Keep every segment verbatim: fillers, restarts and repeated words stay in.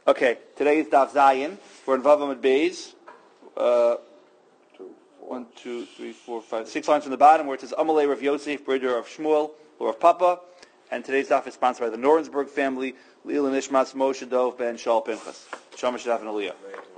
Okay, today is Daf Zayin. We're in Vav Amud Beis. Uh, one, two, three, four, five, six lines from the bottom where it says Amalei Rav Yosef, Breder of Shmuel, or of Papa. And today's Daf is sponsored by the Norensberg family, Lil and Ishmas, Moshe Dov, Ben Shaul Pinchas. Shalom Shadaf and Aliyah.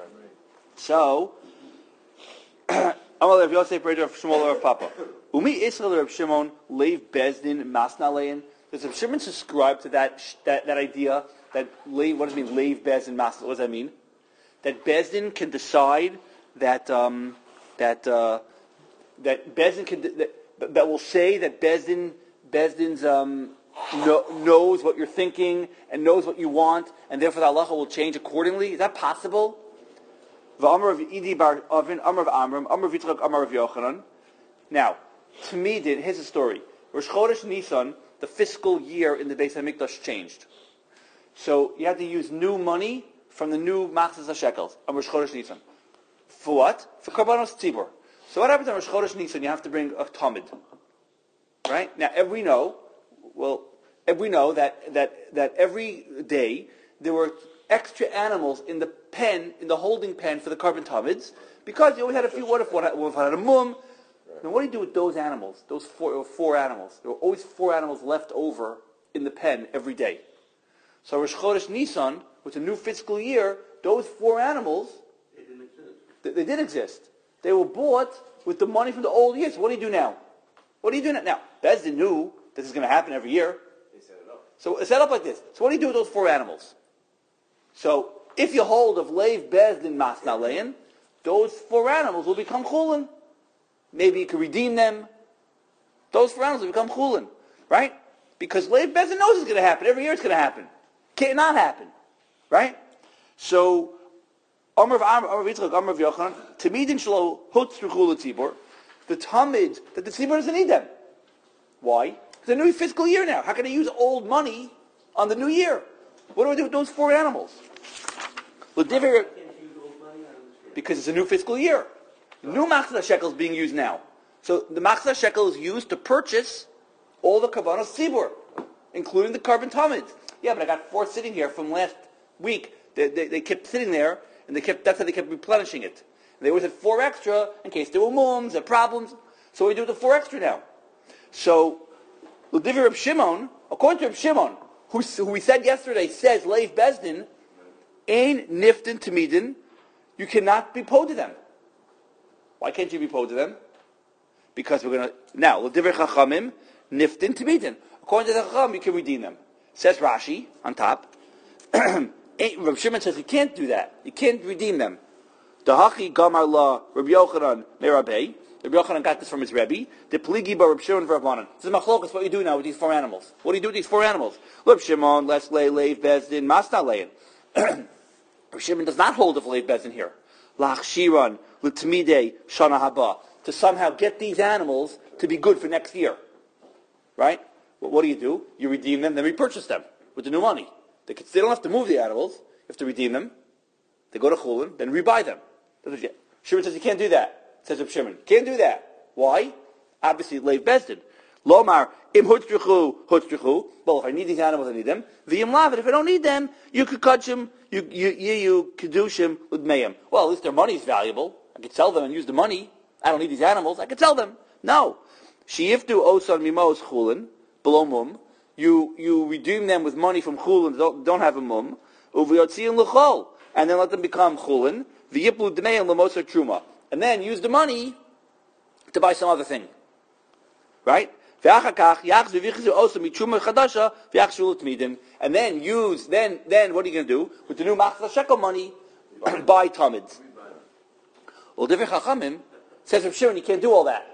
So, Amalei Rav Yosef, Breder of Shmuel, or of Papa. Umi Israel Rav Shimon, Leiv Bezdin, Masna Lein. Does Rav Shimon subscribe to that, that, that idea? That leiv, what does it mean? Leiv Bezdin Masna. What does that mean? That Bezdin can decide that um, that uh, that Bezdin can that, that will say that Bezdin Bezdin's um, know, knows what you're thinking and knows what you want, and therefore the halacha will change accordingly. Is that possible? V'amar of Idi bar Avin, Amar of Amram, Amar of Yitzchak, Amar of Yochanan. Now, to me, here's the story. Rosh Chodesh Nisan, the fiscal year in the Beis Hamikdash changed. So you had to use new money from the new Machzas HaShekels on Rosh Chodesh Nisan. For what? For Karbanos Tzibur. So what happens on Rosh Chodesh Nisan? You have to bring a Tamid. Right? Now, we know, well, we know that, that, that every day there were extra animals in the pen, in the holding pen for the Karban Tamids, because you only had a few. What if one had, one had a mum? Now, what do you do with those animals? Those four, four animals. There were always four animals left over in the pen every day. So Rosh Chodesh Nisan, with the new fiscal year, those four animals, they didn't exist. They, they did exist. They were bought with the money from the old years. What do you do now? What do you do now? Bezdin knew this is going to happen every year. They set it up. So it's set up like this. So what do you do with those four animals? So if you hold of Leiv Bezdin Masna Lein, those four animals will become chulin. Maybe you can redeem them. Those four animals will become chulin, right? Because Leiv Bezdin knows it's going to happen. Every year it's going to happen. Can't not happen, right? So, Amar of Amar of Yitzchak, Amar of Yochanan, Tamidin Shlo Hutz Rechul Tzibur, the Tamid that the Tzibur doesn't need them. Why? It's a new fiscal year now. How can I use old money on the new year? What do I do with those four animals? Because it's a new fiscal year. The new Machzah Shekel is being used now. So the Machzah Shekel is used to purchase all the Karbanos Tzibur, including the Karban Tamids. Yeah, but I got four sitting here from last week. They, they, they kept sitting there, and they kept. That's how they kept replenishing it. And they always had four extra in case there were mums and problems. So we do the four extra now. So, L'divrei Reb Shimon, according to Reb Shimon, who, who we said yesterday, says Leiv Bezdin, Ein Niftin Tamidin, you cannot be po to them. Why can't you be po to them? Because we're going to now L'divrei Chachamim Niftin Tamidin. According to the Chacham, you can redeem them. Says Rashi on top. Rabbi Shimon says you can't do that. You can't redeem them. Dahachi Gamar La Rabbi Yochanan Merabei. Rabbi Yochanan got this from his Rebbe. The Pligi Bar Rabbi Shimon V'Rabbanan. This is Machlokas. What you do now with these four animals? What do you do with these four animals? Rabbi Shimon Les Lei Leiv Bezdin Masna Lein. Rabbi Shimon does not hold of Leiv Bezdin here. Lach Shiran L'Tmidei Shana Haba, to somehow get these animals to be good for next year, right? What do you do? You redeem them, then repurchase them with the new money. They, can, they don't have to move the animals. You have to redeem them. They go to Chulin, then rebuy them. Shimon says you can't do that. Says Reb Shimon, can't do that. Why? Obviously, Leiv Bezdin. Lomar im hutzrichu hutzrichu. Well, if I need these animals, I need them. V'im lav. If I don't need them, you could catch them. You you you, you kedushim with mayim. Well, at least their money is valuable. I could sell them and use the money. I don't need these animals. I could sell them. No. Sheiftu osan mimos Chulin. Below mum, you you redeem them with money from chulin. Don't, don't have a mum. Uviyotziin l'chol, and then let them become chulin. V'yiplu dmeim l'moser truma, and then use the money to buy some other thing. Right? V'achakach yachzu v'yichzu osa mitruma chadasha v'yachshu l'tmidin, and then use then then what are you going to do with the new Machzah Shekel money? Buy tamids. Well, Divrei Chachamim says Reb Shimon you can't do all that.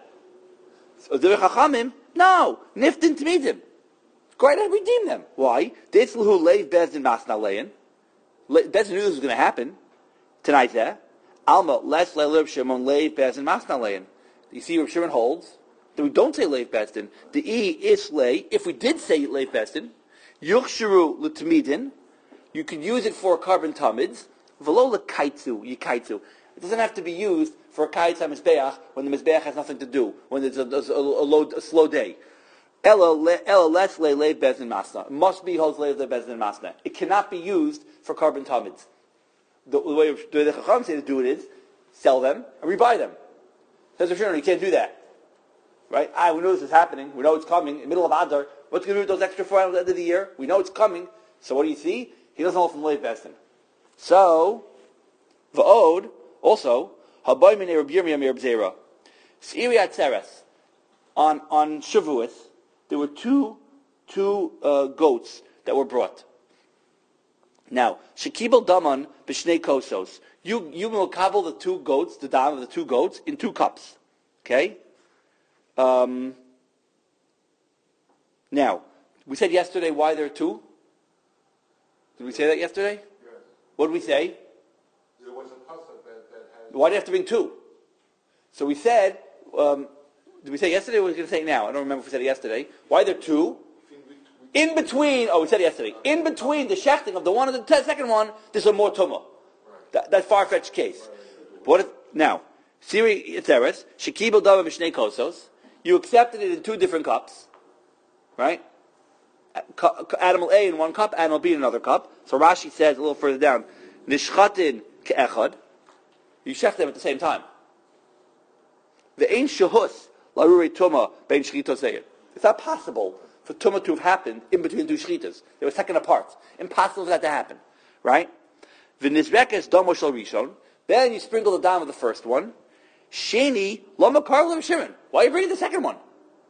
So Divrei Chachamim. No, niftin tmidim. Go ahead and redeem them. Why? Detzluhu leiv bezdin masna lein. Bezdin knew this was going to happen tonight. There, Alma les le'Reb Shimon leiv bezdin masna lein. You see, Reb Shimon holds that we don't say leiv bezdin. The e is lay. If we did say leiv bezdin, yuchshiru l'tmidin. You could use it for carbon tamids. V'lo l'kaitzu yikaitzu. It doesn't have to be used for a kaitz HaMizbeach when the Mizbeach has nothing to do, when it's a, a, a, low, a slow day. Ella less le le bezin masna. It must be holds le le bezin masna. It cannot be used for carbon tamids. The, the way the Chacham say to do it is sell them and rebuy them. Says Rav Shimon, you can't do that, right? Ah, we know this is happening. We know it's coming in the middle of Adar. What's going to do with those extra four hours at the end of the year? We know it's coming. So what do you see? He doesn't hold from le bezin. So va'od also haboy min Rabbi Yirmiyah mir b'zeira S'iri atzeres on on Shavuos. There were two two uh, goats that were brought. Now, shekibel daman b'shnei kosos. You you will kabel the two goats, the dam of the two goats, in two cups. Okay. Um, now, we said yesterday why there are two. Did we say that yesterday? Yes. What did we say? There was a pasuk that, that has... Why do you have to bring two? So we said. Um, Did we say yesterday or were we going to say it now? I don't remember if we said it yesterday. Why are there two? In between, oh, we said it yesterday. In between the shechting of the one and the t- second one, there's a more tumah. That, that far-fetched case. But what if, now, Siri Itzeres, Shekibel Dava Mishnei Kosos, you accepted it in two different cups, right? Animal A in one cup, animal B in another cup. So Rashi says a little further down, Nishchatin Ke'echad, you shech them at the same time. The Ein Shehus, it's not possible for tumah to have happened in between two shchitas. They were second apart. Impossible for that to happen, right? V'nizrekes domo shel rishon. Then you sprinkle the dam of the first one. Sheni lama karla v'shimon. Why are you bringing the second one?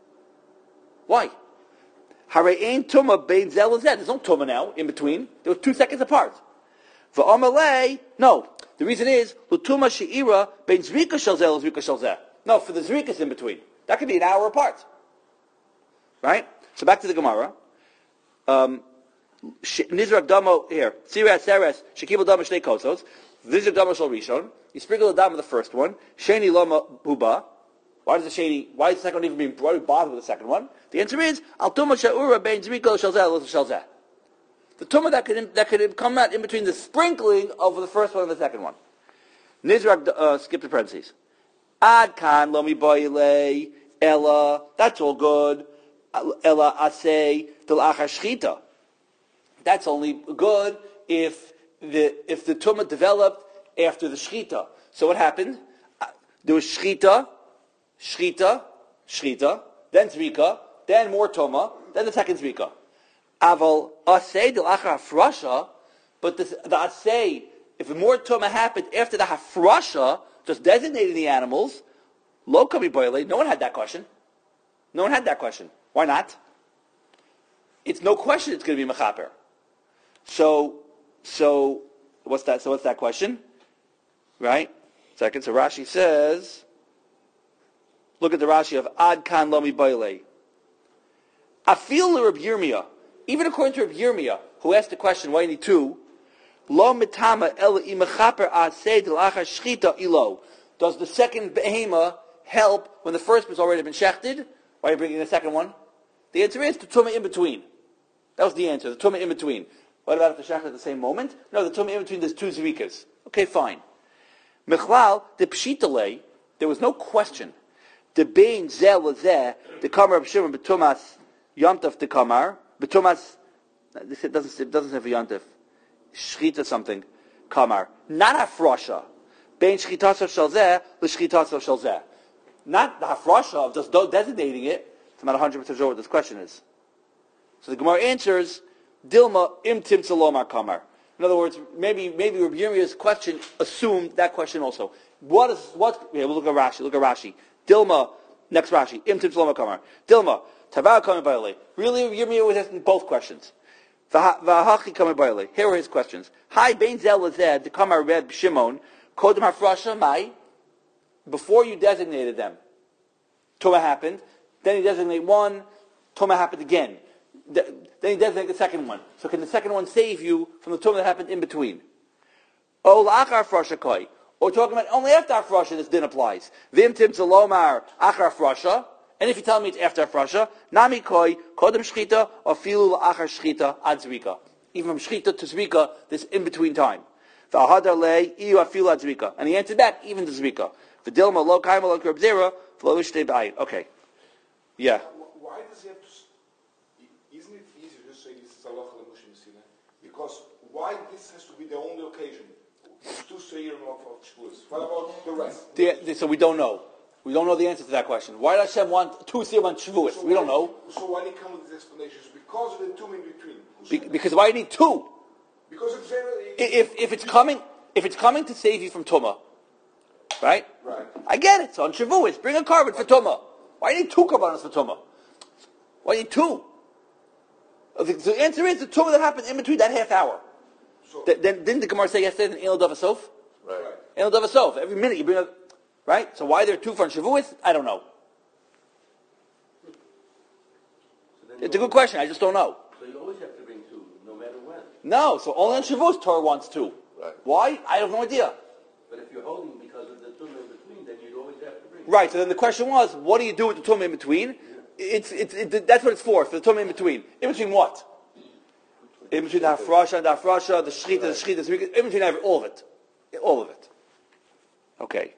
Why? Harei ein tumah bein zel and zed. There's no tumah now in between. They were two seconds apart. V'amalei. No. The reason is l'tumah she'ira bein zrika shel zel and zrika shel zeh. No, for the zrikas in between. That could be an hour apart. Right? So back to the Gemara. Um, Nizrak damo, here. Sirat seres, shekibel damo shnei kosos. Nizrak damo shel rishon. You sprinkle the dam of the first one. Sheni loma huba. Why does the sheni, why is the second one even being, why do we bother with the second one? The answer is, al tumah she'ura bein zriko shel zeh, shel zeh. The tumah that could, that could come out in between the sprinkling of the first one and the second one. Nizrak, uh, skip the parentheses. Ad kan lo mi boile ella. That's all good. Ella asay del achar shchita. That's only good if the if the tumah developed after the shchita. So what happened? There was shchita, shchita, shchita, then zrika, then more tumah, then the second zrika. Aval asay del achar hafrasha. But the, the asay, if more tumah happened after the hafrasha, just designating the animals, lo kami boile. No one had that question. No one had that question. Why not? It's no question it's going to be mechaper. So, so what's that? So what's that question? Right? Second. So Rashi says, look at the Rashi of Ad Kan Lomi Boile. Afil Reb Yirmiyah. Even according to Reb Yirmiyah, who asked the question, why you need two? Lo mitama el imechaper asay del achar shchita ilo. Does the second behema help when the first has already been shechted? Why are you bringing the second one? The answer is the tumah in between. That was the answer, the tumah in between. What about if the shechted at the same moment? No, the tumah in between, there's two zrikas. Okay, fine. Mechlal, the pshitale, there was no question. The bein zeh lazeh, the kamar of Shimon betumas yomtov the kamar, betumas, this it doesn't, it doesn't have a yomtov. Shchita something, kamar. Not hafrasha. Bein shchitasav shel zeh, l'shchitasav shel zeh. Not the hafrasha of just designating it. I'm not one hundred percent sure what this question is. So the Gemara answers, Dilma im tim salomar kamar. In other words, maybe maybe Rabbi Yirmiyah's question assumed that question also. What is, what, yeah, we'll look at Rashi, look at Rashi. Dilma, next Rashi, im tim salomar kamar. Dilma, tavah kamar b'alei. Really, Rabbi Yirmiyah was asking both questions. V'hachi kamar b'alei. Here are his questions. Hi, bein zel lazed, the kamar Reb Shimon, kodem hafrasha mai. Before you designated them, Tumah happened. Then you designate one, Tumah happened again. Then you designate the second one. So can the second one save you from the Tumah that happened in between? O la'achar frasha koi. Or talking about only after Afrasha this din applies. Vim tim tzalomar achar Afrasha. And if you tell me it's after Afrasha, nami koi, kodem shchita, or filu la'achar shchita ad zrika. Even from shchita to zrika, this in between time. V'ahadar le, iu afilu ad zrika. And he answered back, even to zrika. V'dilma lo kaima lo krab zera, v'lo ishtei b'ayin. Okay. Yeah. Why does he have to Because why this has to be the only occasion? It's two seirim of, of Shavuos. What about the rest? The, the, so we don't know. We don't know the answer to that question. Why does Hashem want two seirim on Shavuos? So we don't why- know. So why did he come with these explanations? Because of the two in between. Be, because why do you need two? Because it's very... If if it's coming if it's coming to save you from tumah, right? Right. I get it. So on Shavuos, bring a carbon for tumah. Why do you need two carbonos for tumah? Why do you need two? The, the answer is the tumah that happened in between that half hour. So, Th- then didn't the Gemara say yesterday in El Davasof? right. El Davasof. Every minute you bring a right. So why are there two for on Shavuos? I don't know. It's a good question. I just don't know. So you always have to bring two, no matter when. No. So only on Shavuos Torah wants two. Right. Why? I have no idea. But if you're holding because of the tumah in between, then you'd always have to bring. Right. So then the question was, what do you do with the tumah in between? It's, it's, it, that's what it's for, for the tumah in between. In between what? In between the hafrasha and the hafrasha, the shechita, the shechita, the shechita, in between every, all of it. All of it. Okay.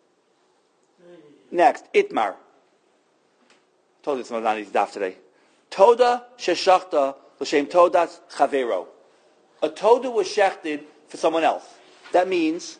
Next, Itmar. Told you it's Madani's daf today. Toda sheshachta l'shem todas chavero. A toda was shechted for someone else. That means,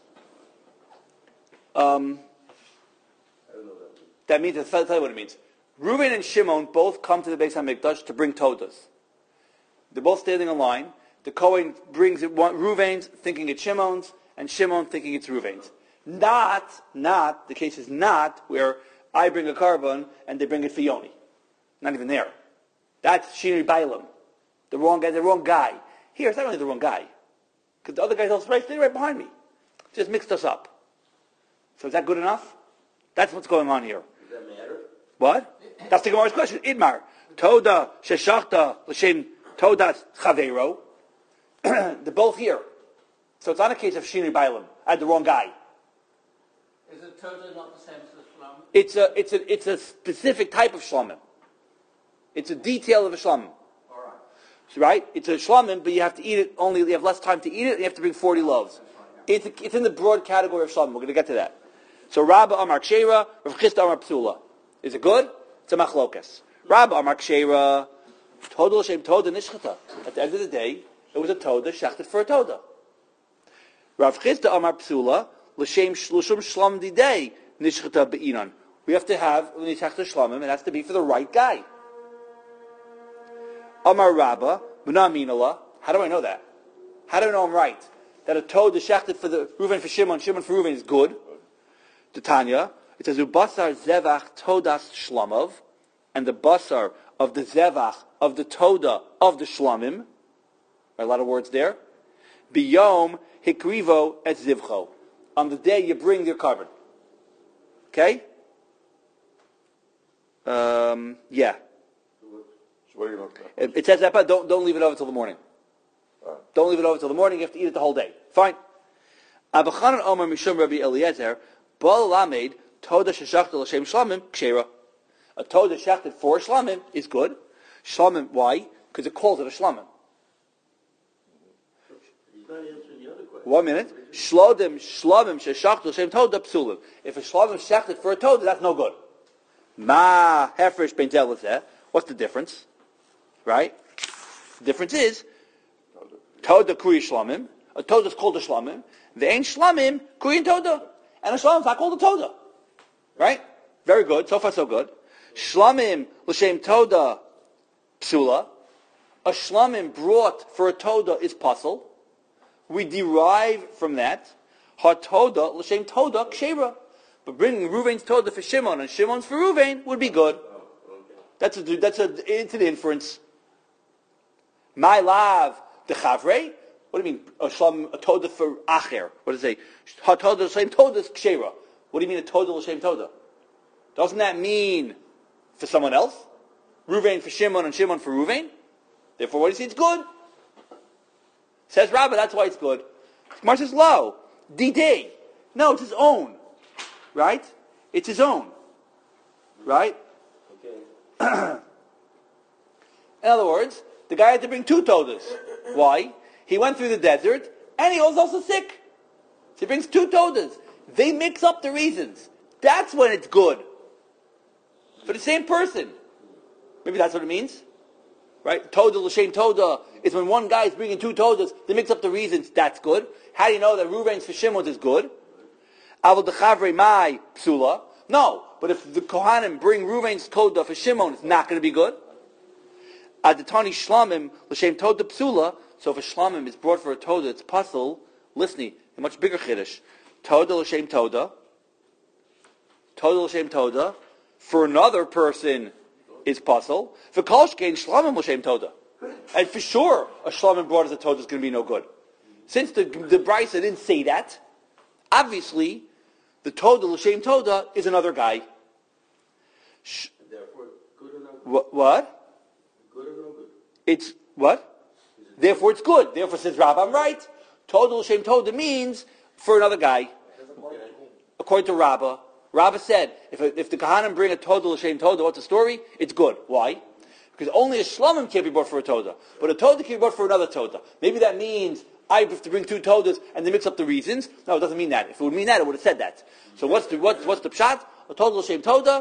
um, I don't know that. that means, I'll tell you what it means. Reuven and Shimon both come to the Beis HaMikdash to bring todas. They're both standing in line. The Kohen brings it, one, Reuven's thinking it's Shimon's, and Shimon thinking it's Reuven's. Not, not, the case is not where I bring a carbon and they bring it for Yoni. Not even there. That's Shinui Bailam. The wrong guy, the wrong guy. Here, it's not really the wrong guy. Because the other guy's also right, stay right behind me. Just mixed us up. So is that good enough? That's what's going on here. Does that matter? What? That's the Gemara's question. Idmar. Toda sheshachta l'shem todas chavero. They're both here. So it's not a case of Shinui Bailam. I had the wrong guy. Is it totally not the same as the shlam? It's a, it's a, it's a specific type of shlamim. It's a detail of a shlamim. All right. So, right? It's a shlamim, but you have to eat it only, you have less time to eat it, and you have to bring forty loaves. It's, a, it's in the broad category of shlamim. We're going to get to that. So Rabba Amar Kshera, Rav Chisda Amar Psula. Is it good? It's a machlokas. Rabba Amar Kshera, Toda L'Shem Toda Nishchata. At the end of the day, it was a Toda, shechted for a Toda. Rav Chisda Amar Psula, L'Shem Shlushim Shlam Didei, Nishchata Be'inan. We have to have, when you shechted shlamim, it has to be for the right guy. Amar Rabba, B'na Minala. How do I know that? How do I know I'm right? That a Toda shechted for the Reuven for Shimon, Shimon for Reuven is good. The Tanya, it says, Ubasar Zevach Todas Shlamov, and the Basar of the Zevach, of the Toda, of the Shlamim. A lot of words there. Biyom Hikrivo et Zivcho. On the day you bring your carbon. Okay? Um, yeah. So what are you looking at? It, it says that, but don't, don't leave it over till the morning. Right. Don't leave it over till the morning. You have to eat it the whole day. Fine. Abachanan Omer Mishum Rabbi Eliezer, Bal Lamed, Toda Sheshachta L'Shem Shlamim, Kshera. A Toda shechted for Shlamim is good. Shlamim, why? Because it calls it a Shlamim. He's not answering the other question. One minute. Shlodim, Shlamim, Sheshachta L'Shem Toda Psulim. If a Shlamim shechted for a Toda, that's no good. Ma Hefresh Ben Zelazeh. What's the difference? Right? The difference is, Toda Kuri Shlamim. A Toda is called a Shlamim. The ain't Shlamim, Kuri and Toda. And a Shlamim is not called a Toda. Right? Very good. So far, so good. Shlamim l'shem Toda psula. A Shlamim brought for a Toda is puzzle. We derive from that Ha Toda l'shem Toda kshera. But bringing Reuven's Toda for Shimon and Shimon's for Reuven would be good. That's a that's a it's an inference. My love the Chavrei. What do you mean a Shlamim a Toda for Acher? What does it say? Ha Toda l'shem Toda is kshera. What do you mean a Toda l'shem Toda? Doesn't that mean for someone else? Reuven for Shimon and Shimon for Reuven? Therefore, what do you say? It's good. Says Rabbah, that's why it's good. Gemara says, lo, D-Day. No, it's his own. Right? It's his own. Right? Okay. In other words, the guy had to bring two todas. Why? He went through the desert, and he was also sick. So he brings two todas. They mix up the reasons. That's when it's good. For the same person. Maybe that's what it means. right? Toda l'shem toda is when one guy is bringing two todas, they mix up the reasons, that's good. How do you know that Ruvain's for Shimon's is good? Avol dechavre mai psula. No, but if the Kohanim bring Ruvain's toda for Shimon, it's not going to be good. Adatani shlamim l'shem toda psula. So if a shlamim is brought for a toda, it's puzzle. Listening, a much bigger chiddush. Toda l'shem toda. Toda l'shem toda. For another person is puzzle. For kolshkein shlamim l'shem toda. And for sure, a shlamim brought as a toda is going to be no good. Since the the Brisa didn't say that, obviously, the toda l'shem toda is another guy. Sh- Therefore, good or not good? What? What? Good or no good? It's what? Therefore, it's good. Therefore, says Rab, I'm right. Toda l'shem toda means for another guy. According to Rabbah, Rabbah said, if if the Kohanim bring a toda l'shem toda, what's the story? It's good. Why? Because only a shlamim can't be brought for a toda, but a toda can be brought for another toda. Maybe that means I have to bring two todas and they mix up the reasons. No, it doesn't mean that. If it would mean that, it would have said that. So what's the what's what's the pshat? A toda l'shem toda,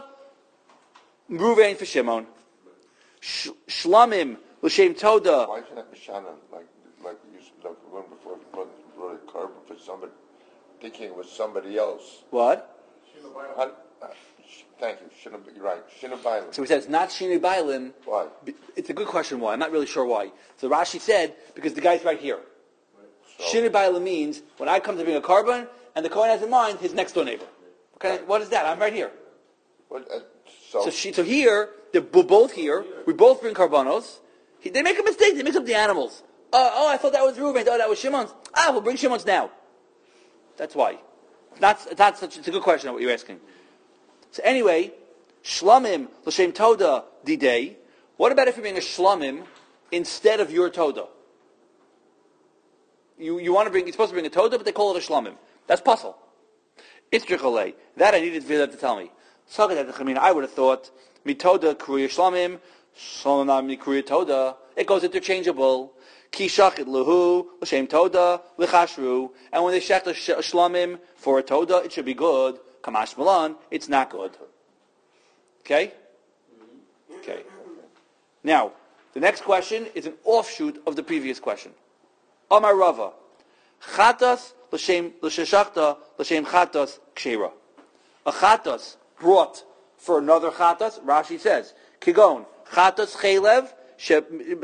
Ruvain for Shimon. Sh- Shlamim l'shem toda. Why isn't that Mishana, like, like you like one before, brought a carbon for somebody, thinking it was somebody else? What? How, uh, sh- thank you, shouldn't be, right, shouldn't buy them. So we said it's not Shini Bailim. Why? It's a good question why. I'm not really sure why. So Rashi said, because the guy's right here. So, Shini Bailim means when I come to bring a carbon, and the Kohen has in mind his next door neighbor. Okay, what is that? I'm right here. what, uh, so, So, she, so here, they're bo- both here. We both bring carbonos. He, they make a mistake. They mix up the animals. Uh, oh, I thought that was Reuben. Oh, that was Shimon's. Ah, we'll bring Shimon's now. That's why. That's that's such. It's a good question what you're asking. So anyway, shlamim l'shem toda didei. What about if you're being a shlamim instead of your toda? You you want to bring. You're supposed to bring a toda, but they call it a shlamim. That's puzzle. It's tricholei. That I needed for them to tell me. I would have thought mitoda kruya shlamim, shlamim kruya toda. It goes interchangeable. Ki shachit luhu l'shem toda l'chashru. And when they shech a shlamim for a toda, it should be good. Kamash malan, it's not good. Okay? Okay. Now, the next question is an offshoot of the previous question. Amar Rava, chatas l'shem l'sheshachta l'shem chatas kshera. A chatas brought for another chatas. Rashi says, kigon chatas chaylev. I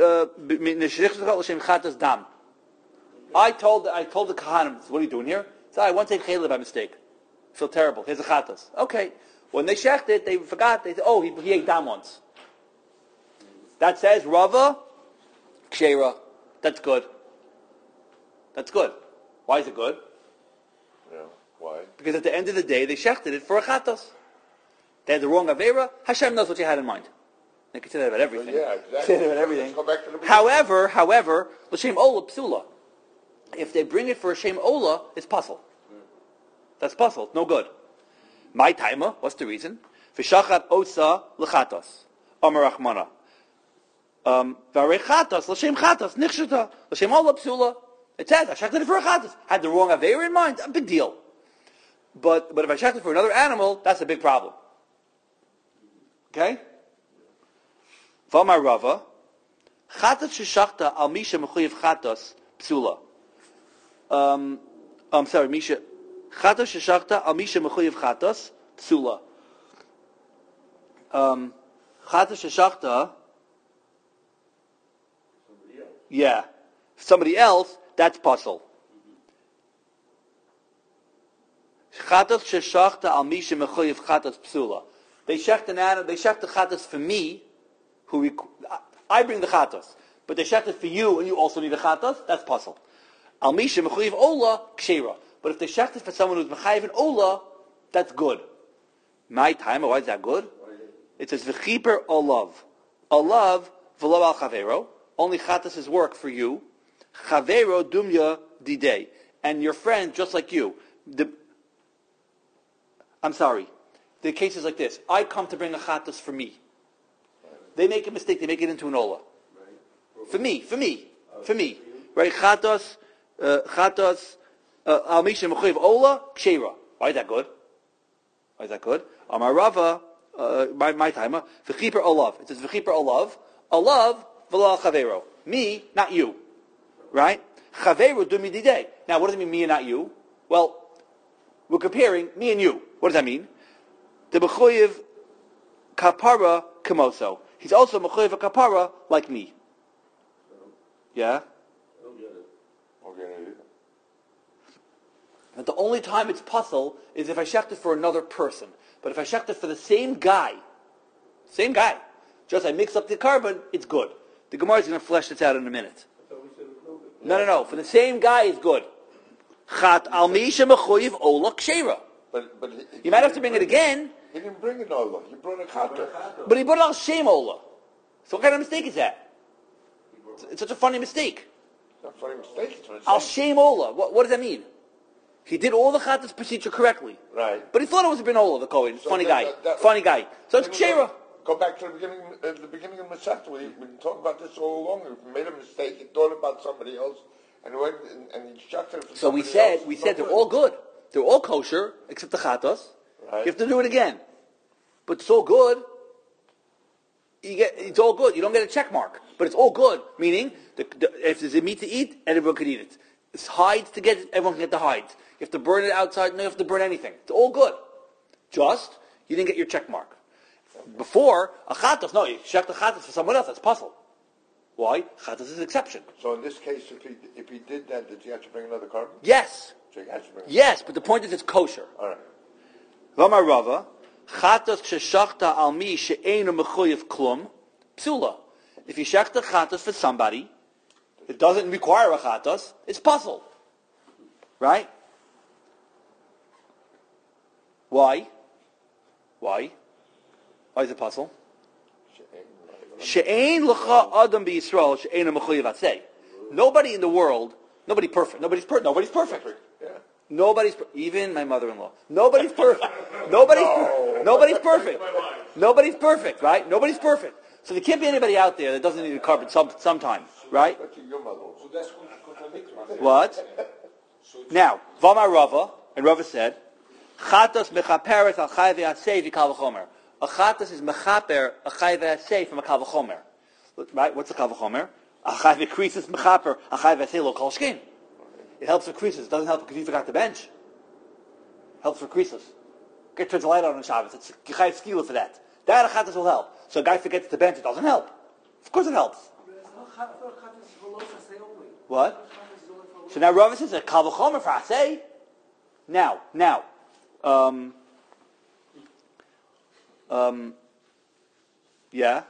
told I told the Kohanim, what are you doing here? So I want to take chaylev by mistake. I feel terrible. Here's a chatas. Okay. When they shecht it, they forgot. They said, oh, he, he ate dam once. That says Rava kshera. That's good. That's good. Why is it good? yeah, why? Because at the end of the day, they shechted it for a chatas. They had the wrong avera. Hashem knows what you had in mind. They can say that about everything. Well, yeah, They exactly. say that about everything. Let's go back to the beginning. However, however, l'shem ola psula. If they bring it for a shem ola, it's puzzle. That's puzzle. No good. My taima. What's the reason? V'shachat osa l'chatas. Amar Rachmana. Um, V'arechatas l'shem chatas nichshata l'shem ola psula. It says I shechted it for a chatas. Had the wrong aveir in mind. A big deal. But but if I shechted it for another animal, that's a big problem. Okay. V'amar Rava, chatas sheshachta al misha mechuyev chatas psula. Um, I'm sorry, misha. Chatas sheshachta al misha mechuyev chatas psula. Um, chatas sheshachta. Yeah, somebody else. That's puzzle. Chatas sheshachta al misha mechuyev chatas psula. They shecht an animal. They shecht the chatas for me. Who rec- I bring the chatas, but they shecht it for you, and you also need a chatas. That's puzzle. Al misha mechuyev ola kshera. But if they shecht it for someone who's mechayev an ola, that's good. My time. Why is that good? It says v'chiper olav, olav v'lo al chavero. Only chatas is work for you. Chavero dumya didei, and your friend just like you. The, I'm sorry. The case is like this. I come to bring a chatas for me. They make a mistake. They make it into an ola. For me, for me, for me. Right? Chatas, uh, chatas, al misha mechuyev ola kshera. Why is that good? Why is that good? Amar Rava, uh, my my timer. V'chiper olav. It says v'chiper olav. Olav v'lo chavero. Me, not you. Right? Chavero du mididei. Now, what does it mean, me and not you? Well, we're comparing me and you. What does that mean? The mechuyev kapara kamoso. He's also mechuyev kapara like me. Yeah? Okay. But the only time it's puzzle is if I shecht it for another person. But if I shecht it for the same guy, same guy, just I mix up the carbon, it's good. The Gemara is going to flesh this out in a minute. No, no, no. For the same guy, it's good. Chat al misha mechuyev ola kshera. But, but he, You might have to bring it again, He didn't bring it Ola. He brought a chata. but he put it al shem ola. So what kind of mistake is that? It's, it's such a funny mistake. It's not a funny mistake. It's what it Al says. shem ola. What, what does that mean? He did all the chatas procedure correctly. Right. But he thought it was a ben ola, the Kohen. So Funny that- guy. that- that- Funny guy. So it's Then we kshera. Go, go back to the beginning. Uh, the beginning of Masechta. We we talked about this all along. He made a mistake. He thought about somebody else, and went and, and he shut it for So we somebody said, else. we It's said not they're all good. They're all kosher, except the chatas. Right. You have to do it again. But it's all good. You get, it's all good. You don't get a check mark. But it's all good. Meaning, the, the, if there's a meat to eat, everyone can eat it. It's hides to get it, everyone can get the hides. You have to burn it outside, no, you have to burn anything. It's all good. Just, you didn't get your check mark. Before, a chatas, no, you check the chatas for someone else, that's puzzle. Why? Chatas is an exception. So in this case, if he if he did that, did he have to bring another carbon? Yes. So he has to bring. Yes, but the point is it's kosher. All right. V'amar Rava, chatas ksheshachta al mi she'enu mechuyev klum, psula. If you shechta chatas for somebody, it doesn't require a chatas, it's puzzle. Right? Why? Why? Why is it puzzle? She'ein l'cha adam b'Yisrael she'enu mechuyev atzei. Nobody in the world, nobody perfect, nobody's per, nobody's perfect. Yeah. Nobody's per- even my mother-in-law. Nobody's perfect. Nobody's per- nobody's perfect. Nobody's perfect, right? Nobody's perfect. So there can't be anybody out there that doesn't need a carbon some sometime, right? That's your mother. So that's contradictory. What? Now, Vamar Rava, and Rava said, Chatas mechaperet al chai ve'asei v'kal v'chomer. A chatas is mechaper a chai ve'asei from a kal v'chomer. Right? What's a kal v'chomer? A chai ve'krisis mechaper a chai ve'asei lo kal shkin. It helps for creases. It doesn't help because you forgot the bench. Helps for creases. Get turns the light on on Shabbos. It's chayiv skila for that. That a chatas will help. So a guy forgets the bench. It doesn't help. Of course it helps. What? So now Rava says a kal v'chomer for asay. Now, now, um, um, yeah.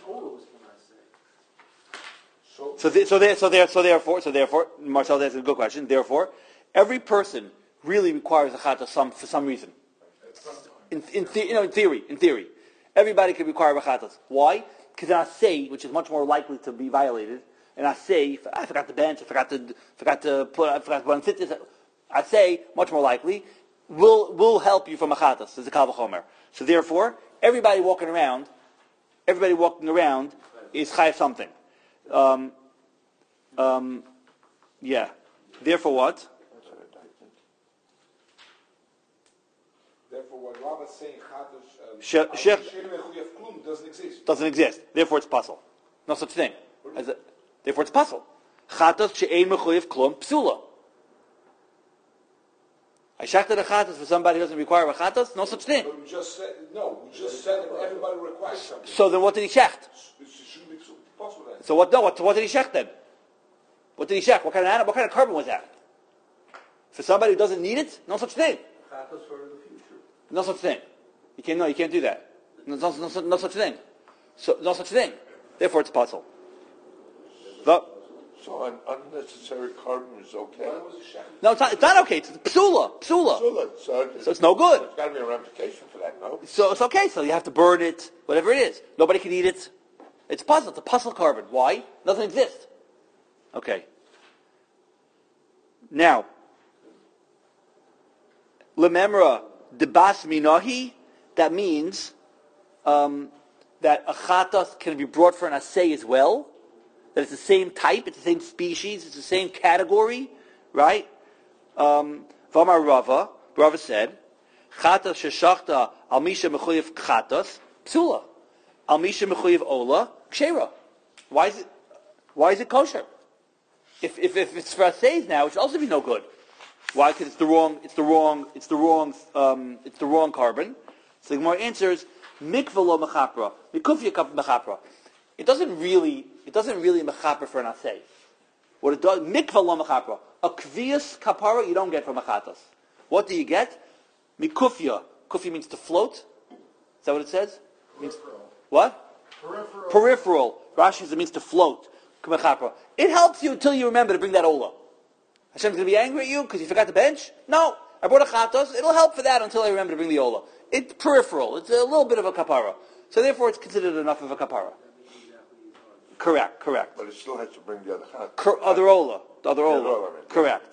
So, th- so, there, so, there, so therefore, so therefore, Marcel, that's a good question. Therefore, every person really requires a chata some for some reason. In, in the, you know, in theory, in theory, everybody can require a chatas. Why? Because an asay, which is much more likely to be violated, an asay, I forgot the bench, I forgot to, forgot to put, I forgot to put on sit. Asay, much more likely, will will help you from a chatas. It's a kal v'chomer. So therefore, everybody walking around, everybody walking around is chayav something. Um, um, yeah. Therefore, what? Therefore, what Rava is saying, Chatas, She- she- Klum doesn't exist. Doesn't exist. Therefore, it's puzzle. No such thing. As a, therefore, it's puzzle. Chatas she'ein mechuyev klum psula. I shachted a chatas for somebody who doesn't require a chatas. No such thing. But we just said, no, we just said that everybody requires something. So then, what did he shecht? It shouldn't be possible then. So what? No. What? What did he shecht then? What did he shecht? What kind of animal, what kind of carbon was that? For somebody who doesn't need it? No such thing. Chatas for the future. No such thing. You can't. No, you can't do that. No, no, no, no such thing. So no such thing. Therefore, it's puzzle. The, So an unnecessary carbon is okay. no, it's not. It's not okay. It's psula. Psula. So, let- so, So it's no good. There's got to be a ramification for that, no? So it's okay. So you have to burn it. Whatever it is. Nobody can eat it. It's puzzle. It's a puzzle carbon. Why? Doesn't exist. Okay. Now, lememra debas minahi. That means um, that a chatas can be brought for an asay as well. That it's the same type, it's the same species, it's the same category, right? Um, Vamar Rava, Rava said, chatas sheshachta al misha mechuyev chatas psula, al misha mechuyev ola kshera. Why is it? Why is it kosher? If if, if it's for assays now, it should also be no good. Why? Because it's the wrong, it's the wrong, it's the wrong, um, it's the wrong carbon. So the Gemara answers, mikvah lo mechapra, mikufya kaf mechapra. It doesn't really, it doesn't really mechapra for an assay. What it does, mikvah lo mechapra, a kvias kapara you don't get from mechatas. What do you get? Mikufya. Kufya means to float. Is that what it says? It means, what? Peripheral. Peripheral. Rashi says it means to float. Mechapra. It helps you until you remember to bring that ola. Hashem's going to be angry at you because you forgot the bench? No. I brought a chatos. It'll help for that until I remember to bring the ola. It's peripheral. It's a little bit of a kapara. So therefore it's considered enough of a kapara. Correct, correct. But it still has to bring the other chatos. Cor- other ola. The other The ola. other ola, right. Correct.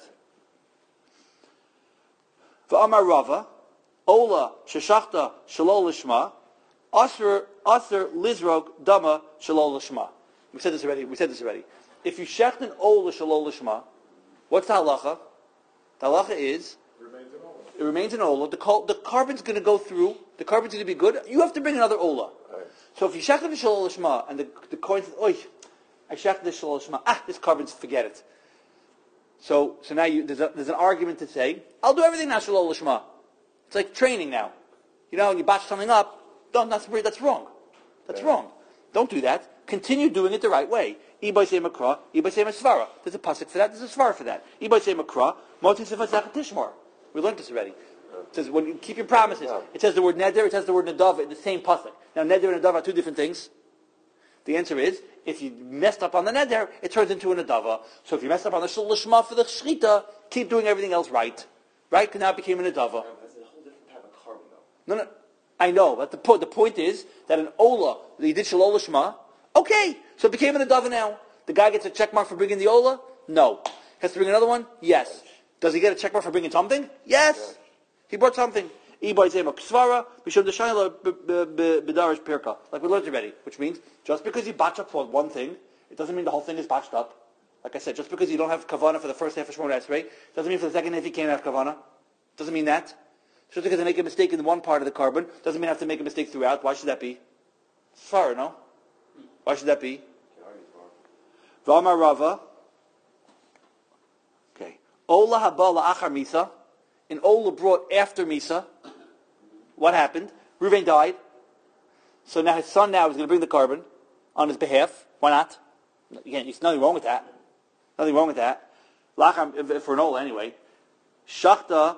V'amar Rava, ola sheshachta shalol lishma, aser aser lizrok dama shalol lishma. We said this already. We said this already. If you shecht an ola shalol lishma, what's the halacha? The halacha is it remains an ola. The, col- the carbon's going to go through. The carbon's going to be good. You have to bring another ola. Right. So if you shecht the shalol lishma and the the coin says, "Oi, I shecht the shalol lishma. Ah, this carbon's forget it." So so now you, there's a, there's an argument to say, "I'll do everything now shalol lishma." It's like training now. You know, when you botch something up, don't that's that's wrong. That's Yeah. wrong. Don't do that. Continue doing it the right way. Ibay say makra, ibay say masvara. There's a pasuk for that. There's a svara for that. Ibay say makra, moti sefat tishmar. We learned this already. It says when you keep your promises. It says the word neder. It says the word nadav in the same pasuk. Now neder and nadav are two different things. The answer is if you messed up on the neder, it turns into a nadava. So if you messed up on the shul lishma for the shchita, keep doing everything else right. Right? Because now it became a nadava. That's a whole different type of carbon, though. No, no. I know, but the point the point is that an ola that he did shalol lishma. Okay, so it became an adava now. The guy gets a check mark for bringing the ola? No. Has to bring another one? Yes. Does he get a check mark for bringing something? Yes. He brought something. Like we learned already, which means just because you botch up for one thing, it doesn't mean the whole thing is botched up. Like I said, just because you don't have kavana for the first half of Shemona Esrei, doesn't mean for the second half you can't have kavana. Doesn't mean that. Just because I make a mistake in one part of the carbon, doesn't mean I have to make a mistake throughout. Why should that be? It's far, no? Why should that be? V'amar Rava. Okay. Ola haba la'achar misa. An ola brought after misa. What happened? Reuven died. So now his son now is going to bring the carbon on his behalf. Why not? Again, there's nothing wrong with that. Nothing wrong with that. Lachar, for an ola anyway. Shachta.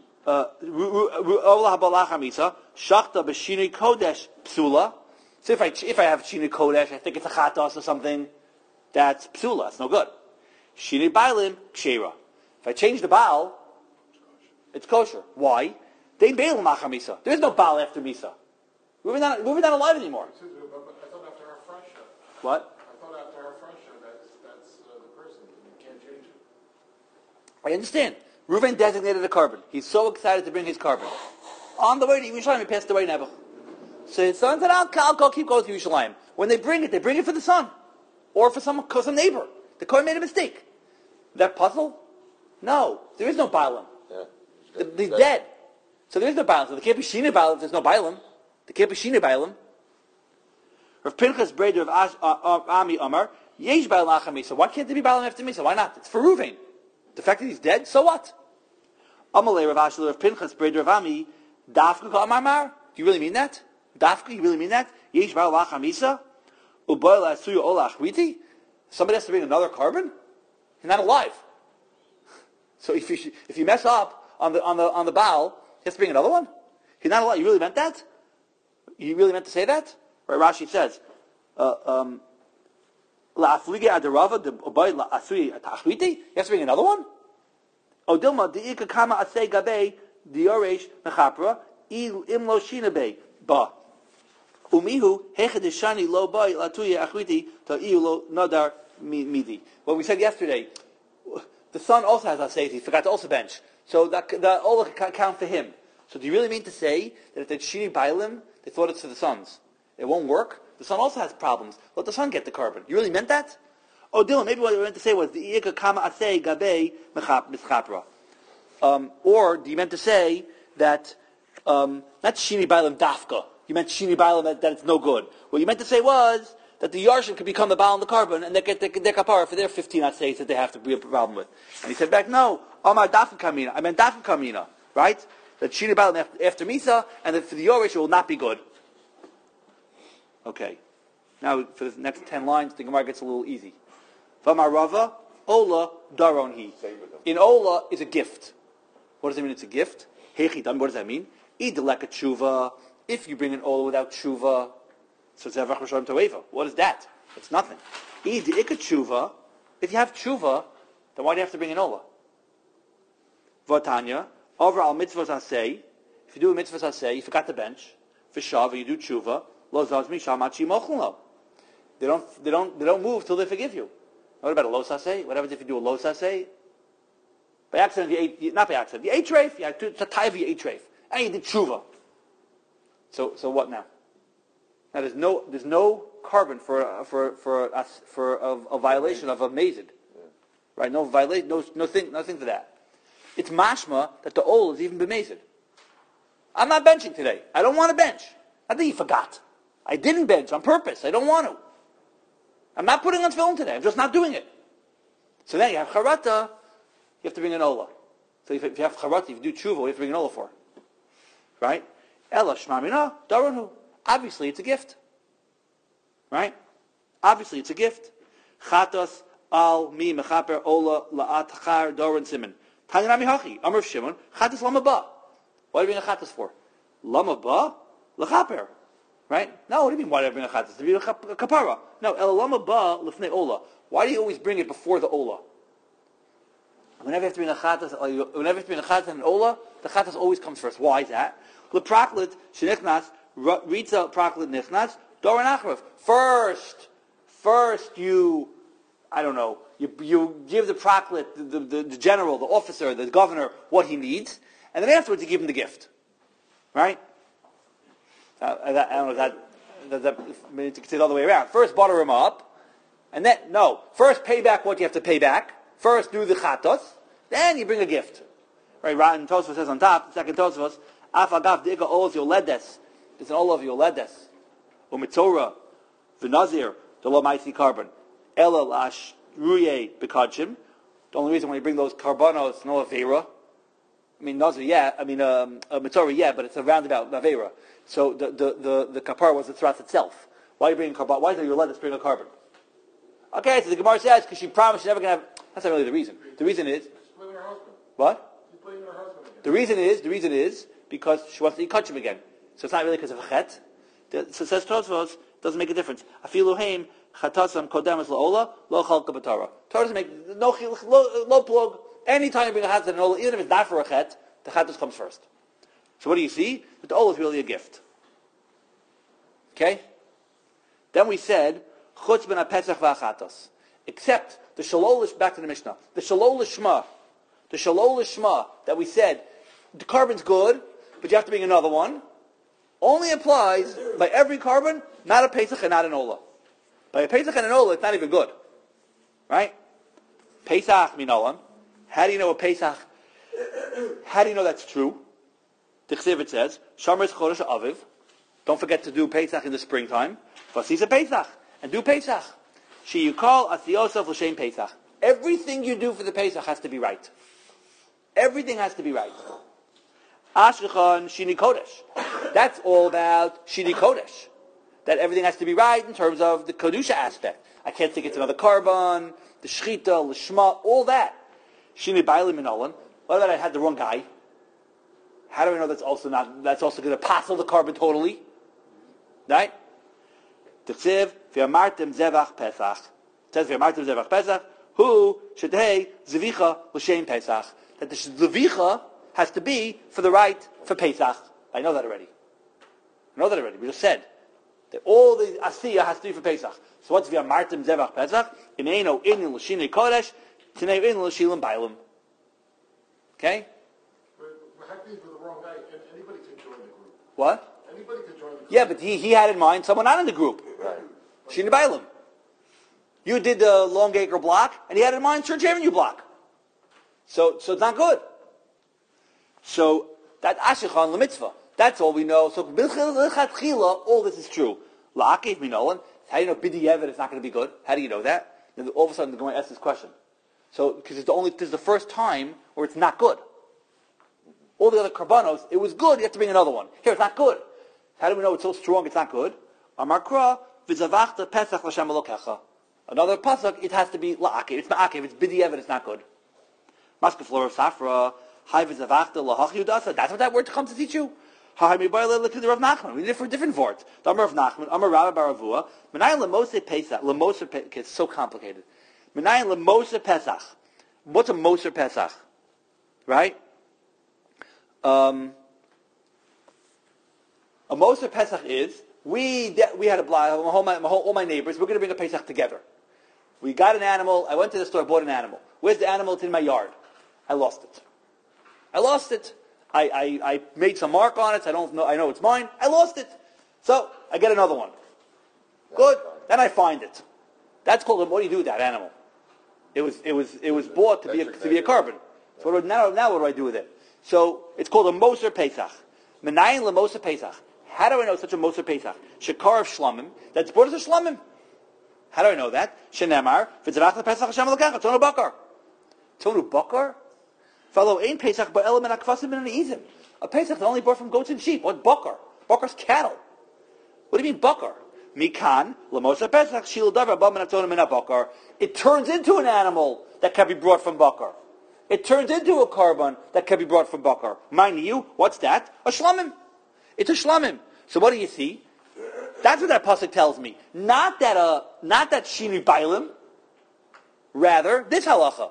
Ola haba la'achar misa. Shachta b'shinui kodesh psula. So if I if I have shinui kodesh, I think it's a chatos or something. That's psula. It's no good. Shinui bailim kshera. If I change the baal, it's kosher. Why? They bailim achar misa. There is no baal after misa. We're not we're not alive anymore. I thought after our fresh show. What? I thought after our fresh show, that's, that's uh, the person. You can't change it. I understand. Reuven designated a carbon. He's so excited to bring his carbon. On the way to Yerushalayim, he passed away Nebuch. So his son said, I'll, I'll go keep going to Yerushalayim. When they bring it, they bring it for the son. Or for some, some neighbor. The Kohen made a mistake. That puzzle? No. There is no Balaam. Yeah. The, he's dead. So there is no Balaam. So there can't be Shina Balaam if there's no Balaam. There can't be Shina Balaam. Rav Pinchas Breder of Ash, uh, uh, Ami Amar, Yesh Balaam Achar Misa. Why can't there be Balaam after Misa? Why not? It's for Reuven. The fact that he's dead, so what? Amalei Rav Ashel Rav Pinchas Breder of Ami, Dafka Amar Mar. Do you really mean that? Dafka, you really mean that? Yesh Balaam Achar Misa? Uboil Asuya Olach Riti? Somebody has to bring another carbon? He's not alive. So if you if you mess up on the on the on the bowl, he has to bring another one? He's not alive. You really meant that? You really meant to say that? Right, Rashi says, uh, um, La Aflige Adarava the Uboil Asuya Tachriti? He has to bring another one? Odilma Diika Kama Asay Gabe Dioresh Mechapra Imlo Shinabe Ba. Umihu hechadishani lo bay latuya achriti ta'iu lo nadar midi. What we said yesterday, the son also has asay. He forgot to also bench, so that that all can count for him. So do you really mean to say that if they shini bailim, they thought it's for the sons? It won't work. The son also has problems. Let the son get the carbon. You really meant that? Oh, Dylan, maybe what you meant to say was the ika kama asay gabe mischapra. Um, or do you meant to say that um, not shini bailim dafka? You meant shini bailim that, that it's no good. What you meant to say was that the Yarshim could become the Baal and the carbon, and they get their, their kapara for their fifteen estates that they have to be a problem with. And he said back, no, Omar Dafin Kamina. I meant Dafin Kamina, right? That Shini Baal after, after Misa, and that for the Yorish it will not be good. Okay. Now, for the next ten lines, the Gemara gets a little easy. V'amar Rava, Ola Daron Hi. In Ola is a gift. What does it mean it's a gift? Heichitam, what does that mean? Ideleka tshuva. If you bring an Ola without tshuva, so zevach rishon toeva. What is that? It's nothing. Idika tshuva. If you have tshuva, then why do you have to bring an Ola? V'atanya, over al mitzvahs asay. If you do a mitzvahs asay, you forgot the bench. V'shav, you do tshuva. Lo zazmi shamachi mochlo. They don't. They don't. They don't move till they forgive you. What about a lo saseh? What happens if you do a lo saseh? By accident, you ate, not by accident, you ate treif, you had to tie you ate treif. And you did tshuva. So, so what now? Now there's no, there's no carbon for, for, for, a, for a, a violation of a mazid. Right? No violation, no, no thing, nothing for that. It's mashma that the oil is even bemazid. I'm not benching today. I don't want to bench. I think you forgot. I didn't bench on purpose. I don't want to. I'm not putting on tefillin today. I'm just not doing it. So then you have charata, you have to bring an ola. So if, if you have charata, if you do tshuva, you have to bring an ola for. Right? Ela shmamina daranu. Obviously, it's a gift. Right? Obviously, it's a gift. Chatas al mi mechaper ola la'at char doran siman. Tanganami hachi. Amr Shimon. Chatas lama ba. What do you bring a chatas for? Lama ba lechaper. Right? No, what do you mean, why do I bring a chatas? To be a kapara. No, el lama ba lefnei ola. Why do you always bring it before the ola? Whenever you have to bring a chatas, whenever you have to bring a chatas and an ola, the chatas always comes first. Why is that? Lepraklit shenichnas ritza praklit nichnas doran achrav. First, first you, I don't know, you you give the praklit, the, the, the general, the officer, the governor, what he needs, and then afterwards you give him the gift. Right? Uh, I don't know if that, that, that means to consider all the way around. First butter him up, and then, no, first pay back what you have to pay back. First do the chatos, then you bring a gift. Right, Rotten Tosfos says on top, the second Tosfos, Afagav diga olos yoledes. There's an ol of yoledes. Umitzora, v'nazir, the lo maisi carbon. Ela lash ruye bekadshim. The only reason when you bring those carbonos, no avera. I mean, nazir, yeah, I mean, um, uh, mitzora, yeah, but it's a roundabout, avera. So the, the, the, the kapar was the tzras itself. Why are you bringing carbon? Why is your yoledes bring a carbon? Okay, so the Gemara says, because she promised she's never going to have, that's not really the reason. The reason is, what? The reason is, the reason is, because she wants to eat kachim again. So it's not really because of a chet. So it says Tosfos, doesn't make a difference. Afilu heim, chatasam kodemas la'ola, lo chalka b'tara. Torah doesn't make, no, no, no plug. Anytime you bring a chet and an ola, even if it's not for a chet, the chatas comes first. So what do you see? That the ola is really a gift. Okay? Then we said, chutz ben ha-pesach v'achatos. Except the shalolish, back to the Mishnah, the shalolish shma, the shalolish shma that we said, the carbon's good, but you have to bring another one, only applies by every carbon, not a pesach and not an ola. By a pesach and an ola, it's not even good. Right? Pesach minolam. How do you know a pesach? How do you know that's true? The Chsivit says, Shamar chodesh aviv. Don't forget to do pesach in the springtime. Vasisa pesach. And do pesach. She you call asiyosef l'shem pesach. Everything you do for the pesach has to be right. Everything has to be right. Ashkechan shini kodesh. That's all about shini kodesh. That everything has to be right in terms of the kedusha aspect. I can't think it's another carbon, the shchita, l'shma, all that. Shini bailim minolan. What about I had the wrong guy? How do I know that's also not? That's also going to passel the carbon totally, right? T'chsev v'amartem zevach pesach. It says v'amartem zevach pesach. Who shedhei zevicha l'shem pesach. That the zevicha has to be for the right for pesach. I know that already. I know that already. We just said that all the asiya has to be for pesach. So what's v'amartem zevach pesach? Ineino inin l'shinei kodesh. Tinei inin l'shilim bailim. Okay. We're happy for the wrong guy, and anybody can join the group. What? Anybody can join the group. Yeah, but he, he had in mind someone not in the group. Right. Shini Bailim. You did the Long Acre block, and he had in mind Church Avenue block. So so it's not good. So that Ashichan Lemitzvah. That's all we know. So all this is true. La'akev minolan. How do you know Bidi Yevet is not going to be good? How do you know that? Then all of a sudden the Gemara asks this question. So, because it's the only, this is the first time where it's not good. All the other karbanos, it was good, you have to bring another one. Here, it's not good. How do we know it's so strong it's not good? Amar Kra, v'zavachta pesach l'Hashem Elokecha. Another pasuk, it has to be la'akev. It's ma'akev, it's Bidi Yevet, it's not good. Maska floor of Safra, hai v'zavachta l'hach yudasa. That's what that word comes to teach you? Ha hai mibayla l'kid Rav Nachman. We did it for a different word. The Amar Rav Nachman, Amar Rabbi Baravua, Menai l'mosei pesach, l'mosei pesach, it's so complicated. Menai l'mosei pesach. What's a Moser Pesach? Right? Um, a Moser Pesach is, we de- we had a blah, all my, my whole, all my neighbors, we're going to bring a Pesach together. We got an animal, I went to the store, bought an animal. Where's the animal? It's in my yard. I lost it. I lost it. I, I, I made some mark on it, so I don't know, I know it's mine. I lost it. So, I get another one. Good. Then I find it. That's called, what do you do with that animal? It was it was it was bought to be a, to be a carbon. So what do, now now what do I do with it? So it's called a Moser Pesach. Menayin le Moser Pesach. How do I know it's such a Moser Pesach? Shekar of Shlamim. That's brought as a Shlamim. How do I know that? Shenemar v'tzavach Pesach Hashem Elokecha. Tonu Bakar. Tonu Bakar. Fellow ain't Pesach but element akvasim and izim. A Pesach that only brought from goats and sheep. What Bakar? Bakar's cattle. What do you mean Bakar? Mikan, Lamosa Pesach, Shil Davar, Bamanatonim and Bakar. It turns into an animal that can be brought from Bakar. It turns into a carbon that can be brought from Bakar. Mind you, what's that? A shlamim. It's a shlamim. So what do you see? That's what that pasuk tells me. Not that uh, not that Shini Bailim. Rather, this halacha.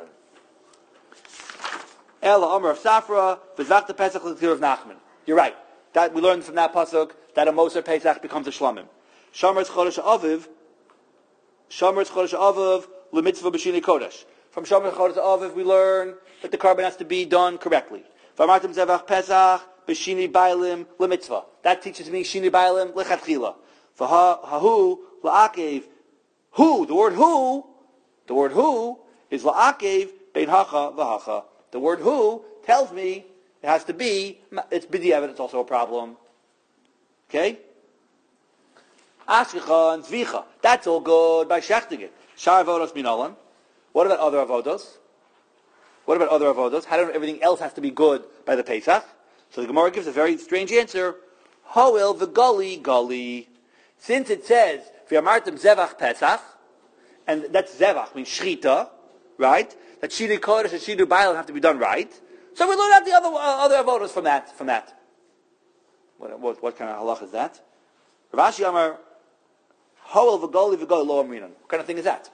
Ela Amar of Safra, V'zvach Pesach l'Tzir of Nachman. You're right. That we learned from that pasuk that a Moser Pesach becomes a shlamim. Shomer's Chodesh Aviv, Shomer's Chodesh Aviv, L'mitzvah b'shini kodesh. From Shomer's Chodesh Aviv we learn that the carbon has to be done correctly. V'amartem zevach Pesach, b'shini bailim, l'mitzvah. That teaches me shini bailim, l'chatchila. V'hahu, la'akev, who, the word who, the word who, is la'akev, bein hacha v'hacha. The word who tells me it has to be, it's b'diavad, it's also a problem. Okay? Ashkecha and Zvicha. That's all good by shechting it. Shar avodos minalan. What about other avodos? What about other avodos? How do everything else has to be good by the Pesach? So the Gemara gives a very strange answer. Hoel v'gali gali. Since it says v'yamartem zevach Pesach, and that's zevach means shrita, right? That shidu kodesh and shidu bailam have to be done right. So we learn out the other uh, other avodos from that. From that. What, what, what kind of halach is that? Rav Ashi Amar. Hoel v'gali v'gali lo amrinan. What kind of thing is that?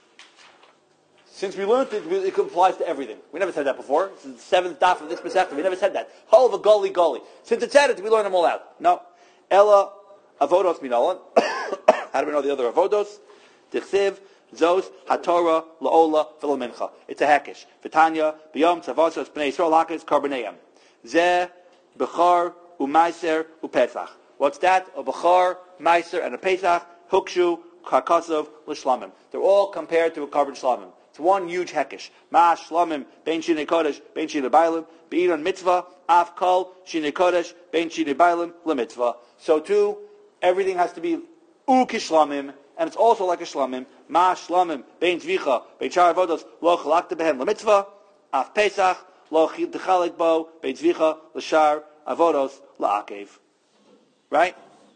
Since we learned it, it applies to everything. We never said that before. This is the seventh daf of this Masechta. We never said that. Hoel v'gali gali. Since it said it, we learn them all out. No. Ella avodos minalan. How do we know the other avodos? Dichsiv, zos, hatorah, la'ola, v'lamincha. It's a hekish. V'tanya, b'yom, tzavasos, b'nei Yisrael, hakish, karbaneyam. Zeh, b'char, u'maiser, u'pesach. What's that? A b'char, maiser, and a pesach. Hukshu, Karkasov, L'shlamim. They're all compared to a carbon shlamim. It's one huge hekish. Ma shlamim, bein shinei kodesh, bein shinei bailim, be'iran mitzvah, af kol, shinei kodesh, bein shinei bailim, l'mitzvah. So too, everything has to be u kishlamim, and it's also like a shlamim. Ma shlamim, bein zvicha, bein shar avodos, lo chalakta behen l'mitzvah, af pesach, lo chalik bo, bein zvicha, l'shar avodos, la'akev. Right?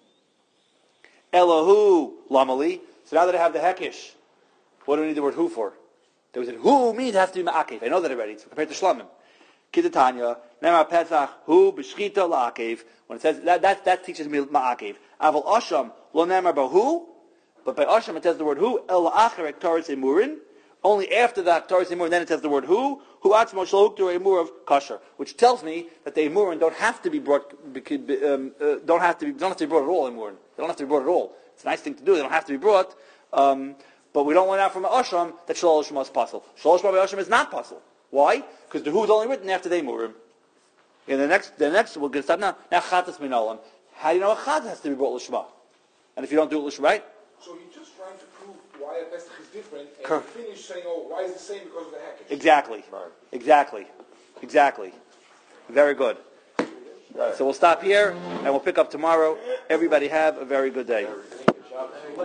Elohu lamali. So now that I have the hekish, what do we need the word who for? There was a who means it has to be ma'akev. I know that already. It's compared to shlamim. Kidatanya, nema pesach hu b'shchita la'akev. When it says that, that that teaches me ma'akev. Aval asham lo nemar b'hu, but by asham it says the word who. El la'acher ektaris emurin. Only after the ektaris emurin, then it says the word who. Who atzmo shaluk to emur of kasher, which tells me that the emurin don't have to be brought. Um, uh, don't have to be. Don't have to be brought at all. Emurin. They don't have to be brought at all. It's a nice thing to do. They don't have to be brought. Um, but we don't want out from an asham that shalosh shema is possible. Shalosh shema by asham is not possible. Why? Because the who is only written after the emurim. In the next, the next we're going to start now. Now chatas minalan. How do you know a chat has to be brought l'shema? And if you don't do it l'shema, right? So you're just trying to prove why a Pesach is different, and Cor- you finish saying, oh, why is it the same because of the hekish? Exactly. Right. Exactly. Exactly. Very good. Right. So we'll stop here and we'll pick up tomorrow. Everybody have a very good day.